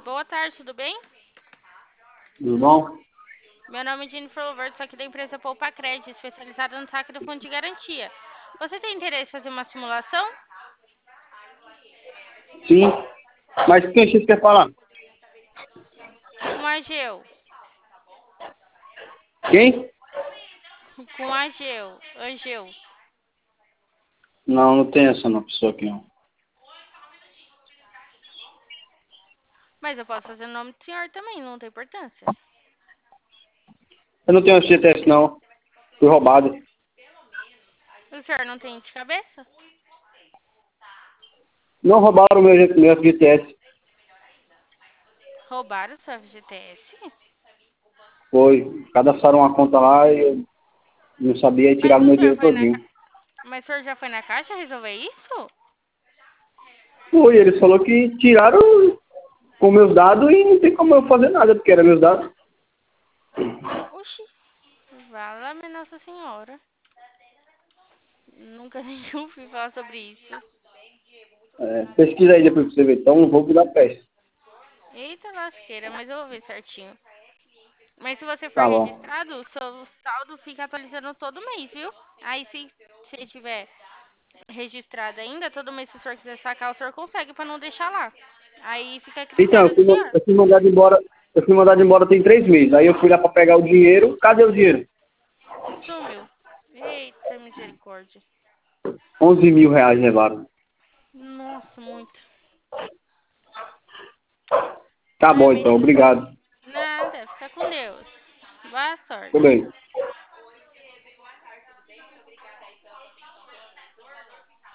Boa tarde, tudo bem? Tudo bom? Meu nome é Jennifer Loverto, sou aqui da empresa Poupa Crédito, especializada no saque do fundo de garantia. Você tem interesse em fazer uma simulação? Sim. Mas quem você quer falar? Com a Ageu. Quem? Com a Ageu. Angeu. Não, não tem essa não, pessoa aqui não. Mas eu posso fazer o nome do senhor também, não tem importância. Eu não tenho FGTS não. Fui roubado. O senhor não tem de cabeça? Não roubaram meu FGTS. Roubaram o seu FGTS? Foi. Cadastraram uma conta lá e eu não sabia e Mas tiraram o meu senhor dinheiro foi na todinho. Mas o senhor já foi na caixa resolver isso? Foi, eles falaram que tiraram com meus dados e não tem como eu fazer nada, porque eram meus dados. Oxi, vala-me Nossa Senhora. Nunca nem ouvi falar sobre isso. É, pesquisa aí depois pra você ver. Então, roubo da peste. Eita lasqueira, mas eu vou ver certinho. Mas se você for Tá bom. registrado, o seu saldo fica atualizando todo mês, viu? Aí se você tiver registrado ainda, todo mês se o senhor quiser sacar, o senhor consegue pra não deixar lá. Aí fica a Então, critério do senhor. eu fui mandado embora. Eu fui mandado embora tem 3 meses. Aí eu fui lá pra pegar o dinheiro. Cadê o dinheiro? Sumiu. Eita misericórdia. 11 mil reais levaram. Nossa, muito. Tá É bom meio então, chato. obrigado. Nada, fica com Deus. Boa Tudo sorte. bem.